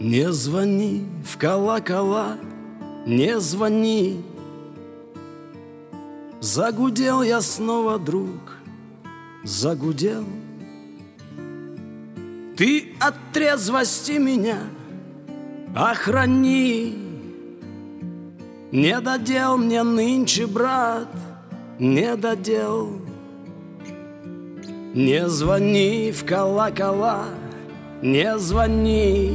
Не звони в колокола, не звони. Загудел я снова, друг, загудел. Ты от трезвости меня охрани. Не додел мне нынче, брат, не додел. Не звони в колокола, не звони.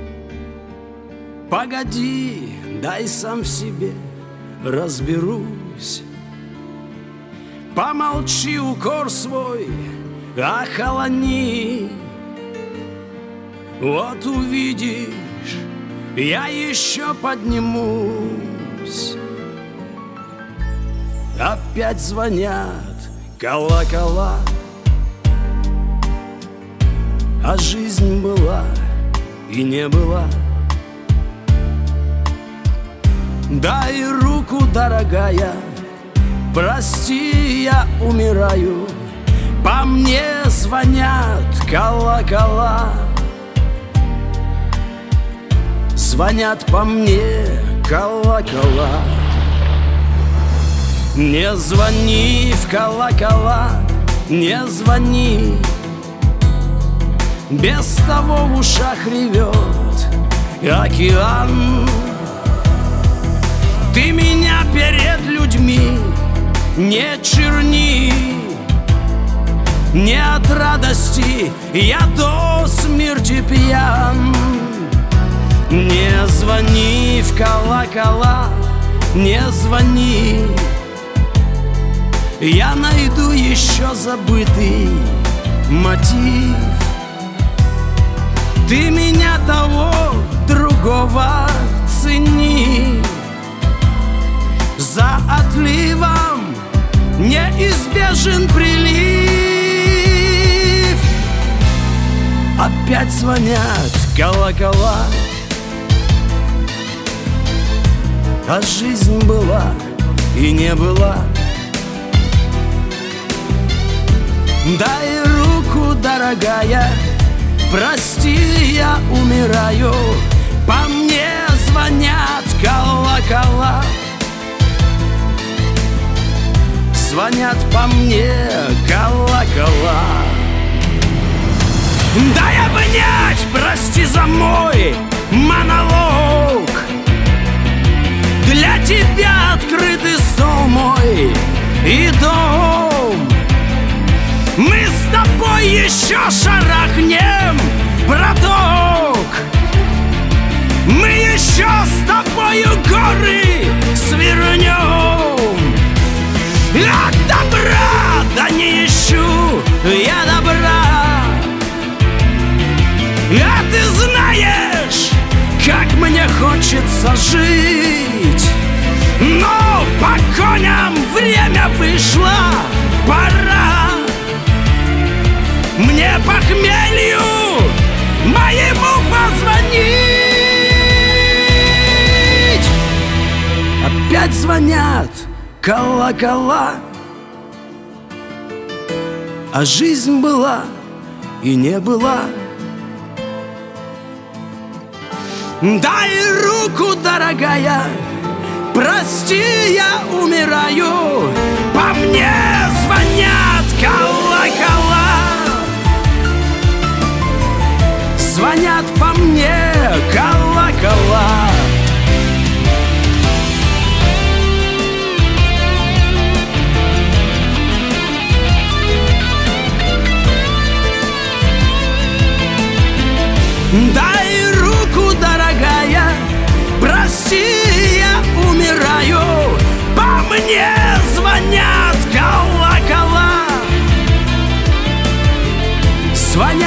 Погоди, дай сам себе разберусь. Помолчи, укор свой охолони. Вот увидишь, я еще поднимусь. Опять звонят колокола, а жизнь была и не была. Дай руку, дорогая, прости, я умираю. По мне звонят колокола, звонят по мне колокола. Не звони в колокола, не звони. Без того в ушах ревет океан. Ты меня перед людьми не черни. Не от радости я до смерти пьян. Не звони в колокола, не звони. Я найду еще забытый мотив. Ты меня того, другого цени. За отливом неизбежен прилив. Опять звонят колокола, а жизнь была и не была. Дай руку, дорогая, прости, я умираю. По мне звонят колокола, звонят по мне колокола. Дай обнять, прости за мой монолог. Для тебя открытый стол мой и дом. Мы с тобой еще шарахнем, браток. Мы еще с тобою горы свернем. Я добра, да не ищу я добра. А ты знаешь, как мне хочется жить. Но по коням время вышло, пора. Мне похмелью моему позвонить. Опять звонят колокола, а жизнь была и не была. Дай руку, дорогая, прости, я умираю. По мне звонят колокола, звонят по мне колокола. Дай руку, дорогая, прости, я умираю. По мне звонят колокола, звонят